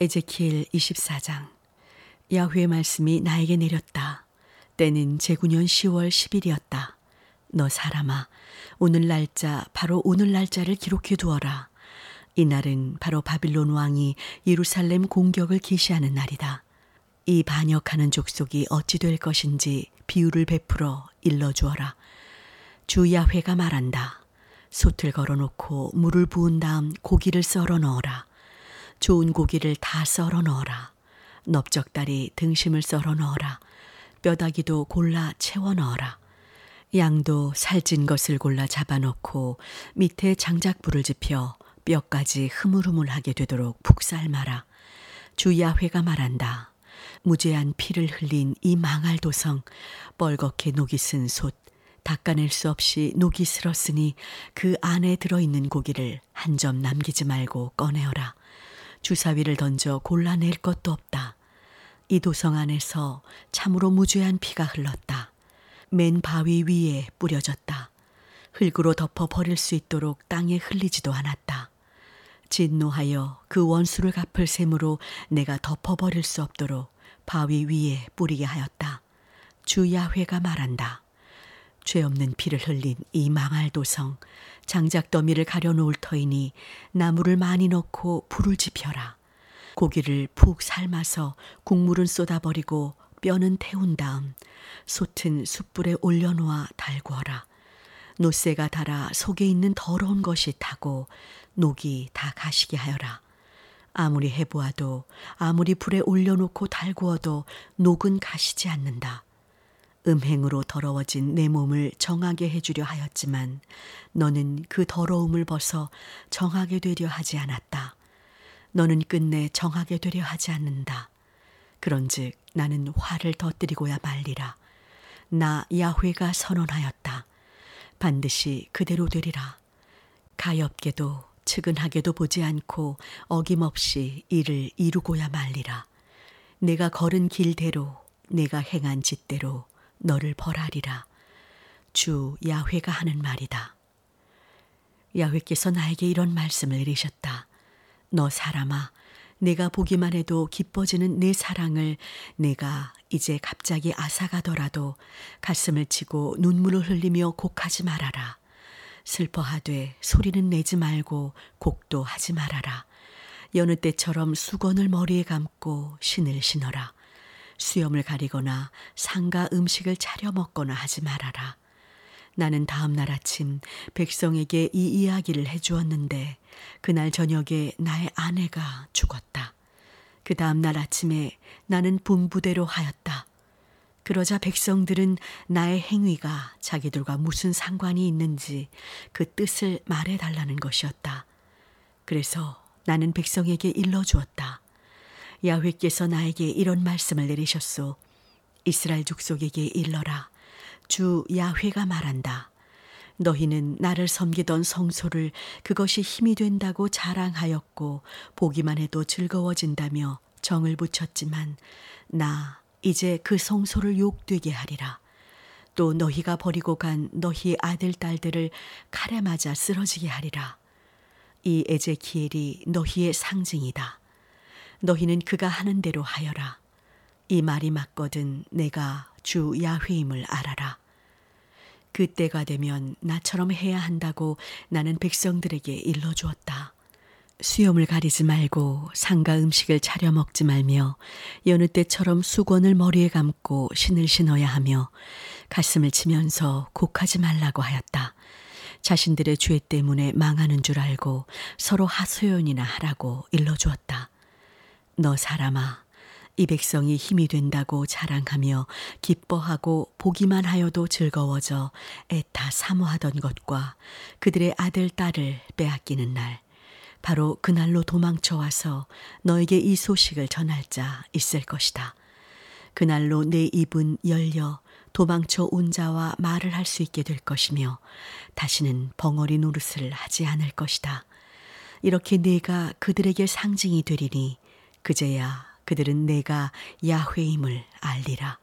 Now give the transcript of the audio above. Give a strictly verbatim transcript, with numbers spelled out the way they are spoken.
에제키엘 이십사 장. 야훼의 말씀이 나에게 내렸다. 때는 제구년 시월 십일이었다. 너 사람아, 오늘 날짜 바로 오늘 날짜를 기록해 두어라. 이날은 바로 바빌론 왕이 예루살렘 공격을 계시하는 날이다. 이 반역하는 족속이 어찌 될 것인지 비유를 베풀어 일러주어라. 주 야훼가 말한다. 솥을 걸어놓고 물을 부은 다음 고기를 썰어 넣어라. 좋은 고기를 다 썰어 넣어라. 넓적다리 등심을 썰어 넣어라. 뼈다귀도 골라 채워 넣어라. 양도 살찐 것을 골라 잡아놓고 밑에 장작불을 지펴 뼈까지 흐물흐물하게 되도록 푹 삶아라. 주 야훼가 말한다. 무죄한 피를 흘린 이 망할 도성, 뻘겋게 녹이 쓴 솥, 닦아낼 수 없이 녹이 슬었으니 그 안에 들어있는 고기를 한 점 남기지 말고 꺼내어라. 주사위를 던져 골라낼 것도 없다. 이 도성 안에서 참으로 무죄한 피가 흘렀다. 맨 바위 위에 뿌려졌다. 흙으로 덮어 버릴 수 있도록 땅에 흘리지도 않았다. 진노하여 그 원수를 갚을 셈으로 내가 덮어버릴 수 없도록 바위 위에 뿌리게 하였다. 주 야훼가 말한다. 죄 없는 피를 흘린 이 망할 도성, 장작 더미를 가려놓을 터이니 나무를 많이 넣고 불을 지펴라. 고기를 푹 삶아서 국물은 쏟아버리고 뼈는 태운 다음 솥은 숯불에 올려놓아 달구어라. 노새가 닳아 속에 있는 더러운 것이 타고 녹이 다 가시게 하여라. 아무리 해보아도 아무리 불에 올려놓고 달구어도 녹은 가시지 않는다. 음행으로 더러워진 내 몸을 정하게 해주려 하였지만 너는 그 더러움을 벗어 정하게 되려 하지 않았다. 너는 끝내 정하게 되려 하지 않는다. 그런즉 나는 화를 터뜨리고야 말리라. 나 야훼가 선언하였다. 반드시 그대로 되리라. 가엾게도 측은하게도 보지 않고 어김없이 이를 이루고야 말리라. 내가 걸은 길대로 내가 행한 짓대로 너를 벌하리라. 주 야훼가 하는 말이다. 야훼께서 나에게 이런 말씀을 내리셨다. 너 사람아, 내가 보기만 해도 기뻐지는 내 사랑을 내가 이제 갑자기 앗아가더라도 가슴을 치고 눈물을 흘리며 곡하지 말아라. 슬퍼하되 소리는 내지 말고 곡도 하지 말아라. 여느 때처럼 수건을 머리에 감고 신을 신어라. 수염을 가리거나 상가 음식을 차려 먹거나 하지 말아라. 나는 다음 날 아침 백성에게 이 이야기를 해주었는데 그날 저녁에 나의 아내가 죽었다. 그 다음 날 아침에 나는 분부대로 하였다. 그러자 백성들은 나의 행위가 자기들과 무슨 상관이 있는지 그 뜻을 말해달라는 것이었다. 그래서 나는 백성에게 일러주었다. 야훼께서 나에게 이런 말씀을 내리셨소. 이스라엘 족속에게 일러라. 주 야훼가 말한다. 너희는 나를 섬기던 성소를 그것이 힘이 된다고 자랑하였고 보기만 해도 즐거워진다며 정을 붙였지만 나 이제 그 성소를 욕되게 하리라. 또 너희가 버리고 간 너희의 아들 딸들을 칼에 맞아 쓰러지게 하리라. 이 에제키엘이 너희의 상징이다. 너희는 그가 하는 대로 하여라. 이 말이 맞거든 내가 주 야훼임을 알아라. 그때가 되면 나처럼 해야 한다고 나는 백성들에게 일러주었다. 수염을 가리지 말고 상가 음식을 차려 먹지 말며 여느 때처럼 수건을 머리에 감고 신을 신어야 하며 가슴을 치면서 곡하지 말라고 하였다. 자신들의 죄 때문에 망하는 줄 알고 서로 하소연이나 하라고 일러주었다. 너 사람아, 이 백성이 힘이 된다고 자랑하며 기뻐하고 보기만 하여도 즐거워져 애타 사모하던 것과 그들의 아들, 딸을 빼앗기는 날, 바로 그날로 도망쳐와서 너에게 이 소식을 전할 자 있을 것이다. 그날로 내 입은 열려 도망쳐 온 자와 말을 할 수 있게 될 것이며 다시는 벙어리 노릇을 하지 않을 것이다. 이렇게 내가 그들에게 상징이 되리니 그제야 그들은 내가 야훼임을 알리라.